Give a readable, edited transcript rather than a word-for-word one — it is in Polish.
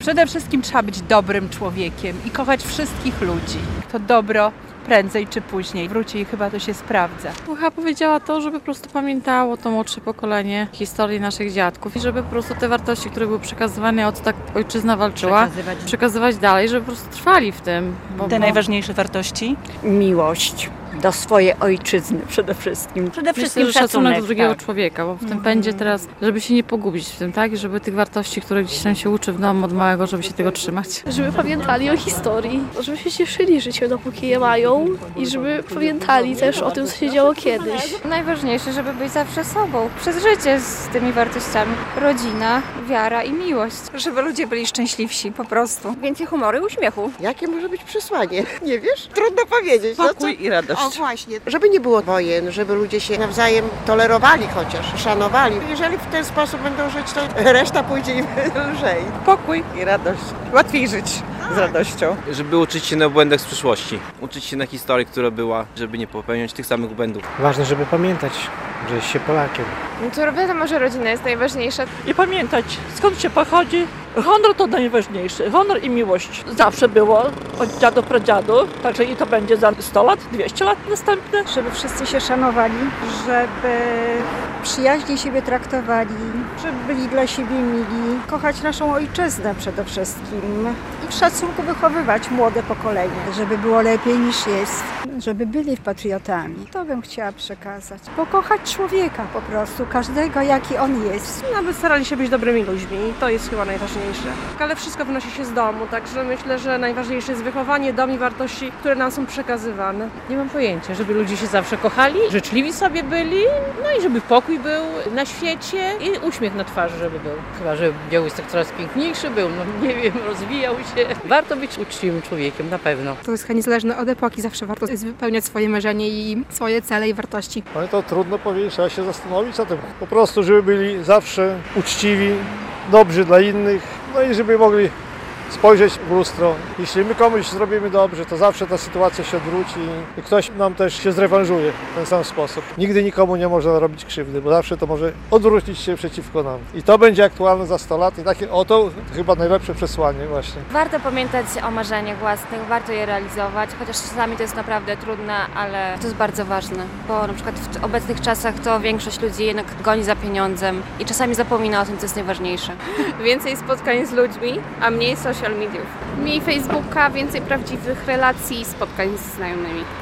Przede wszystkim trzeba być dobrym człowiekiem i kochać wszystkich ludzi. To dobro prędzej czy później wróci i chyba to się sprawdza. Chyba powiedziała to, żeby po prostu pamiętało to młodsze pokolenie historii naszych dziadków i żeby po prostu te wartości, które były przekazywane, o co tak ojczyzna walczyła, przekazywać dalej, żeby po prostu trwali w tym. Te najważniejsze wartości? Miłość do swojej ojczyzny przede wszystkim. Przede wszystkim szacunek do drugiego człowieka, bo w tym pędzie teraz, żeby się nie pogubić w tym, tak? I żeby tych wartości, które gdzieś tam się uczy w domu od małego, żeby się tego trzymać. Żeby pamiętali o historii, żeby się cieszyli życiem, dopóki je mają i żeby pamiętali też o tym, co się działo kiedyś. Najważniejsze, żeby być zawsze sobą, przez życie z tymi wartościami. Rodzina, wiara i miłość. Żeby ludzie byli szczęśliwsi po prostu. Więcej humoru i uśmiechu. Jakie może być przesłanie? Nie wiesz? Trudno powiedzieć. Pokój i radość. O właśnie, żeby nie było wojen, żeby ludzie się nawzajem tolerowali chociaż, szanowali. Jeżeli w ten sposób będą żyć, to reszta pójdzie im lżej. Pokój i radość. Łatwiej żyć z radością. Żeby uczyć się na błędach z przeszłości. Uczyć się na historii, która była, żeby nie popełniać tych samych błędów. Ważne, żeby pamiętać, że jest się Polakiem. No to wiadomo, że rodzina jest najważniejsza. I pamiętać, skąd się pochodzi. Honor to najważniejszy. Honor i miłość. Zawsze było od dziadu pradziadu, także i to będzie za 100 lat, 200 lat następne. Żeby wszyscy się szanowali, żeby przyjaźnie siebie traktowali, żeby byli dla siebie mili, kochać naszą ojczyznę przede wszystkim i w szacunku wychowywać młode pokolenie, żeby było lepiej niż jest, żeby byli patriotami. To bym chciała przekazać. Pokochać człowieka po prostu, każdego jaki on jest. Aby starali się być dobrymi ludźmi, to jest chyba najważniejsze. Ale wszystko wynosi się z domu, także myślę, że najważniejsze jest wychowanie, dom i wartości, które nam są przekazywane. Nie mam pojęcia, żeby ludzie się zawsze kochali, życzliwi sobie byli, no i żeby pokój był na świecie i uśmiech na twarzy, żeby był. Chyba, że Białystok coraz piękniejszy był, no nie wiem, rozwijał się. Warto być uczciwym człowiekiem, na pewno. To jest chyba niezależne od epoki, zawsze warto wypełniać swoje marzenie i swoje cele i wartości. Ale to trudno powiedzieć, trzeba się zastanowić o tym. Po prostu, żeby byli zawsze uczciwi, dobrzy dla innych, no i żeby mogli spojrzeć w lustro. Jeśli my komuś zrobimy dobrze, to zawsze ta sytuacja się odwróci i ktoś nam też się zrewanżuje w ten sam sposób. Nigdy nikomu nie można robić krzywdy, bo zawsze to może odwrócić się przeciwko nam. I to będzie aktualne za 100 lat i takie oto chyba najlepsze przesłanie właśnie. Warto pamiętać o marzeniach własnych, warto je realizować, chociaż czasami to jest naprawdę trudne, ale to jest bardzo ważne, bo na przykład w obecnych czasach to większość ludzi jednak goni za pieniądzem i czasami zapomina o tym, co jest najważniejsze. Więcej spotkań z ludźmi, a mniej social mediów. Mniej Facebooka, więcej prawdziwych relacji i spotkań z znajomymi.